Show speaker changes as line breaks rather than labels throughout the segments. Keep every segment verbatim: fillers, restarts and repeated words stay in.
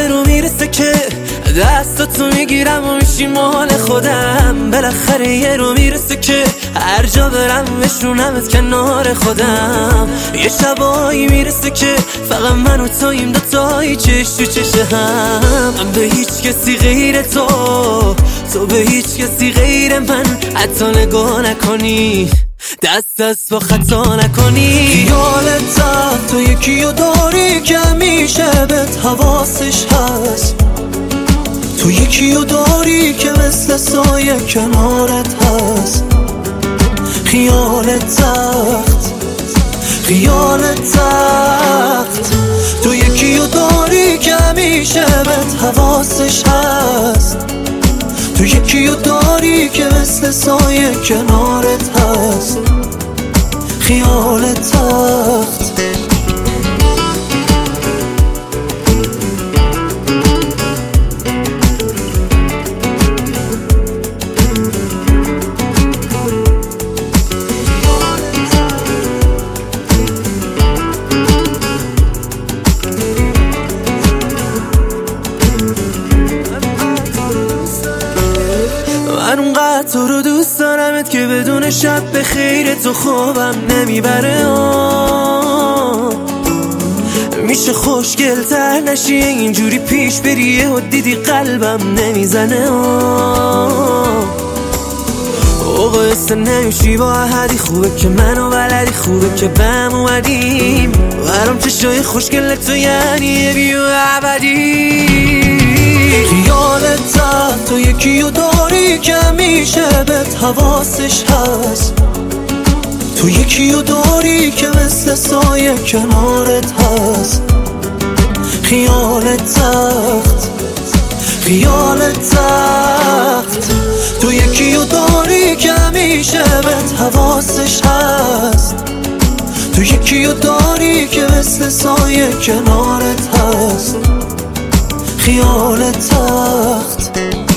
یه رو میرسه که دستاتو میگیرم و میشی مال خودم. بالاخره یه رو میرسه که هر جا برم بشونمت کنار خودم. یه شبایی میرسه که فقط من و تویم دوتایی چش تو چش هم. من به هیچ کسی غیر تو، تو به هیچ کسی غیر من حتی نگاه نکنی، دست دست با خطا نکنی. خیالت تو یکیو داری که همیشه بهت حواسش هست، تو یکیو داری که مثل سایه کنارت هست. خیالت تخت، خیالت تخت، تو یکیو داری که همیشه بهت حواسش هست، تو یکیو داری که مثل سایه کنارت هست. خیالت تخت. من اونقدر تو رو دوست دارمت که بدون شب به خیر تو خوابم نمیبره. آه میشه خوشگل تر نشی اینجوری پیش بریه و دیدی قلبم نمیزنه. آه اوقست نمیشی با احدی، خوبه که منو بلدی، خوبه که بهم اومدیم. برام چشای خوشگل تو یعنی یه بیو ابدی. خیالت تو یکیو داری که همیشه بهت حواسش هست، تو یکیو داری که مثل سایه کنارت هست. خیالت تخت، خیالت تخت، تو یکیو داری که همیشه بهت حواسش هست، تو یکیو داری که مثل سایه کنارت هست. خیالت تخت.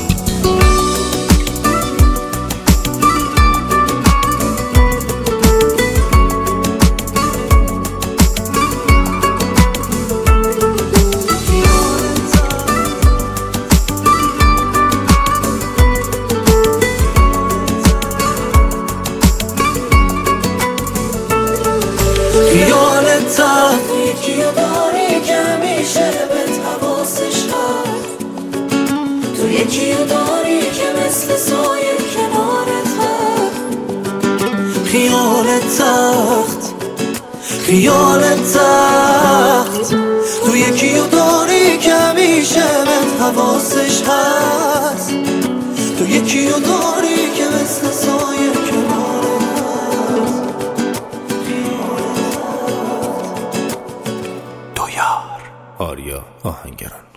خیالت تخت، یکیو داری که همیشه بهت حواسش هست، تو یکیو داری که مثل سایه کنارت هست. خیالت تخت، خیالت تخت، تو یکیو داری که همیشه بهت حواسش هست، تو یکیو داری که مثل سایه کنارت هست.
دویار آریا آهنگران.